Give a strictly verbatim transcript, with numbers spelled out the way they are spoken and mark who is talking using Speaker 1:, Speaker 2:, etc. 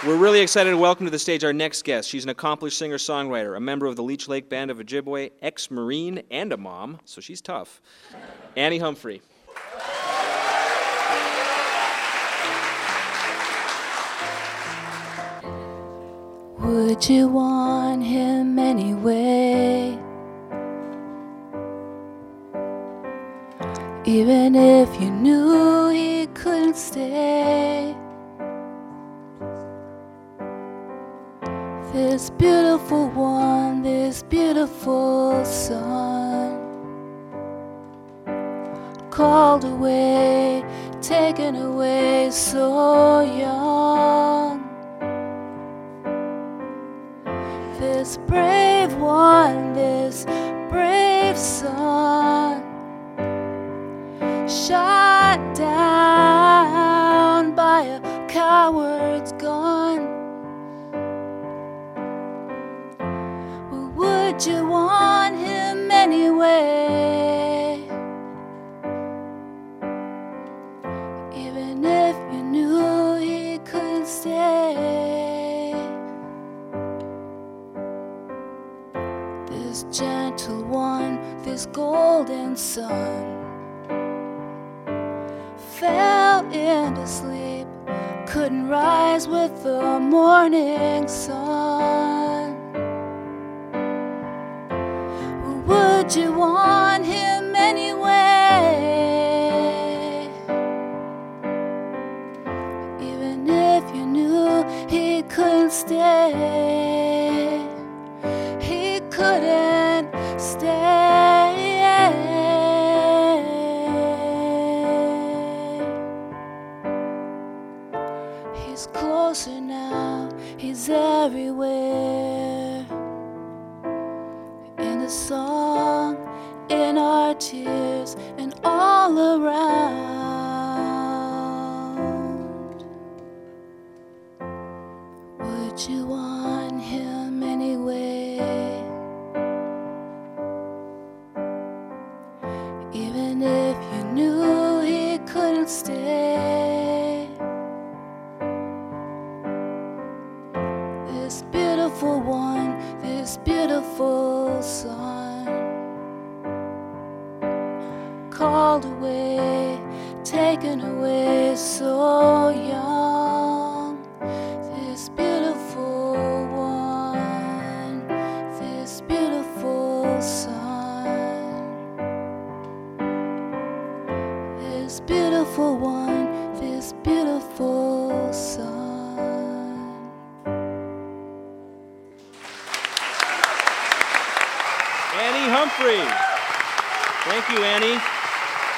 Speaker 1: We're really excited to welcome to the stage our next guest. She's an accomplished singer-songwriter, a member of the Leech Lake Band of Ojibwe, ex-Marine, and a mom, so she's tough. Annie Humphrey.
Speaker 2: Would you want him anyway? Even if you knew he couldn't stay. This beautiful one, this beautiful son, called away, taken away so young. This brave one, this brave son, shot down by a coward's gun. Would you want him anyway? Even if you knew he couldn't stay. This gentle one, this golden sun, fell into sleep, couldn't rise with the morning sun. Would you want him anyway? Even if you knew he couldn't stay, he couldn't stay. He's closer now, he's everywhere. In the song, in our tears, and all around. Would you want him anyway? Even if you knew he couldn't stay. This beautiful one, this beautiful son, called away, taken away so young. This beautiful one, this beautiful son, this beautiful one, this beautiful son.
Speaker 1: Annie Humphrey. Thank you, Annie.